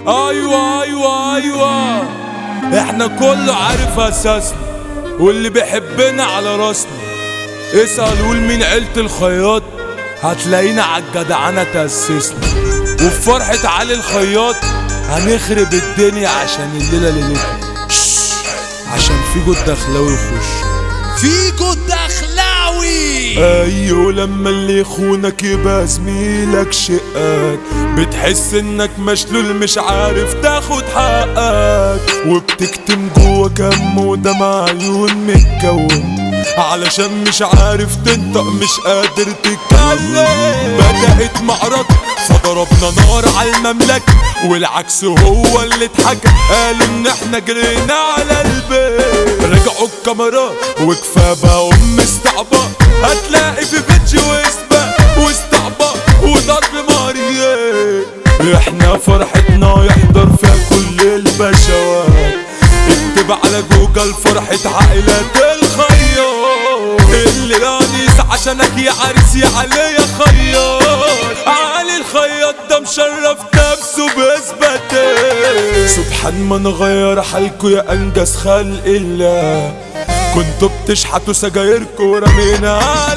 ايوه ايوه ايوه، احنا كله عارف اساسنا، واللي بيحبنا على راسنا. اسأل قول مين عيلة الخياط، هتلاقينا عالجدعنة تأسسنا. وفي فرحة علي الخياط هنخرب الدنيا عشان الليلة ليلتنا. عشان فيجو الدخلاوي يخش. فيجو الدخلاوي. ايوه لما اللي يخونك يبقى زميلك شقاك، بتحس انك مشلول مش عارف تاخد حقك، وبتكتم جوا كم ودمع عيون متكون علشان مش عارف تنطق مش قادر تتكلم. بدأت معركة فضربنا نار على المملكة، والعكس هو اللي اتحكى، قالوا ان احنا جرينا على البيت. رجعوا الكاميرات وكفى بقى استعباط، هتلاقي في فيديو وسباق واستعباط وضرب ماريات. احنا فرحتنا يحضر فيها كل البشوات، اكتب على جوجل فرحة عائلات الخياط. اللي لانيس عشانك يا عريس يا علي يا خياط. علي الخياط ده مشرف نفسه باثباتات. سبحان من غير حالكوا يا انجز خلق الله، كنتوا بتشحتوا سجايركوا ورمينا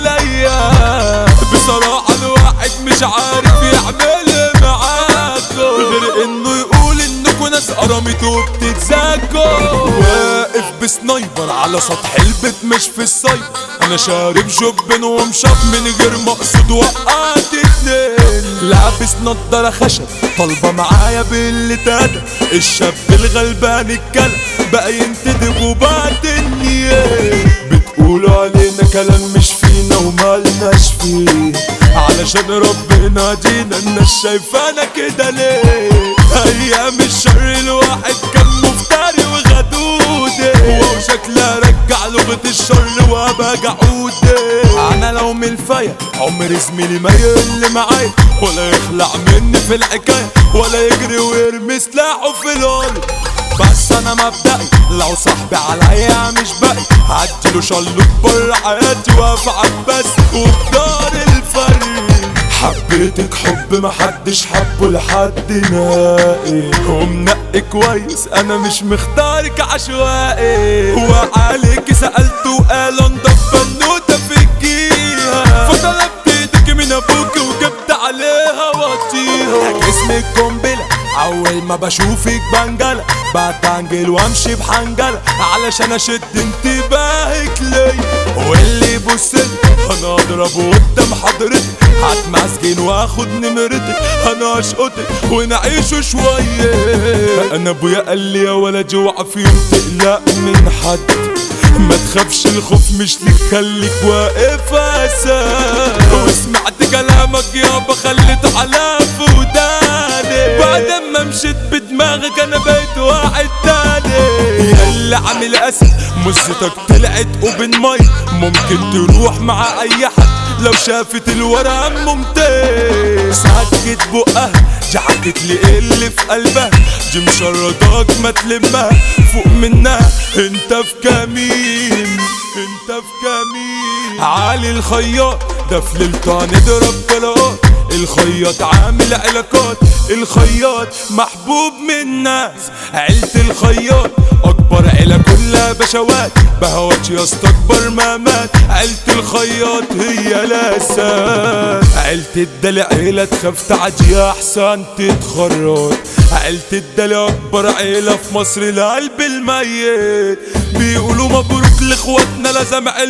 عليا. بصراحة الواحد مش عارف يعمل معاكوا غير انه يقول انكوا ناس قرمت وبتتزاكوا. واقف بسنايبر على سطح البيت مش في السايبر، انا شارب جبن ومشاب من غير مقصود وقعت اتنين. لابس نضارة خشب طالبة معايا باللي تادى، الشاب الغلبان الكلب بقى ينتدب وبعد النية. بتقولوا علينا كلام مش فينا ومالناش فيه، علشان ربنا دينا الناس شايفانا كده ليه. ايام الشر الواحد كان مفتري وغدودي، وشكلها رجع لغة الشر وابقى جعودي. انا لو من الفاية عمر زميلي ما يقل معايا، ولا يخلع مني في الحكاية، ولا يجري ويرمي سلاحه في الارض. بس انا مبدئي لو صاحبي عليا مش باقي، هديله شلوت بره حياتي وافعك بس وبدار الفرق. حبيتك حب محدش حبه لحد نائي، ومنقي كويس انا مش مختارك عشوائي. وعليك سألت وقال انضف بنوتة في الجيهة، فطلبت ايدك من ابوك وجبت عليها وطيها. جسمك قنبلة اول ما بشوفك بنجلة، بتنجل وامشي بحنجلة علشان اشد انتباهك ليا. واللي يبصلي انا اضربه قدام حضرتك، هتمسجن واخد نمرتك، انا اشقطك ونعيشه شوية. انا ابويا قال لي يا ولد اوعى في يوم تقلق من حد، ما تخافش الخوف مش ليك خليك واقف اساس. وسمعت كلامك يابا خليته على وداني، بعد ما مشيت بدماغك انا بقيت واحد تاني. ياللي عامل اسد مزتك طلعت اوبن مايك، ممكن تروح مع اي حد لو شافت الورقة ممتاز. سكت بقها دي حكت لي اللي في قلبها، دي مشرداك ما تلمها فوق منها. انت في كمين انت في كمين. علي الخياط ده في ليلته هنضرب طلقات، الخياط عامل علاقات، الخياط محبوب من الناس. عيلة الخياط اكبر عيلة كلها بشوات، بهوات يا اسطى اكبر ما مات. عيلة الخياط هي الاساس. عيلة الدلع عيلة تخاف تعدي احسن تتخرج، عيلة الدلع اكبر عيلة في مصر القلب الميت. بيقولوا مبروك لاخواتنا لازم عيلة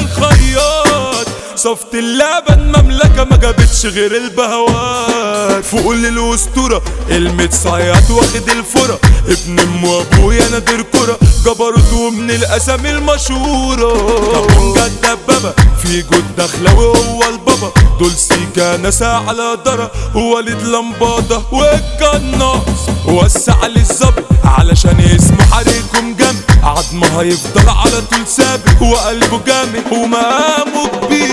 الخياط. صفت اللبن مملكة ما جابتش غير البهوات. فوق الاسطورة المتصياد واخد الفرة، ابن ام وابويا نادر كرة، جبروت ومن الاسامي المشهورة. كابونجا الدبابة فيجو الدخلاوي هو البابا، دول سيكا ناسا على درة، وليد لمبادة والقناص. وسع للظبط علشان يسمع عليكم جنب، عضمه هيفضل على طول ثابت وقلبه جامد ومقامه كبير.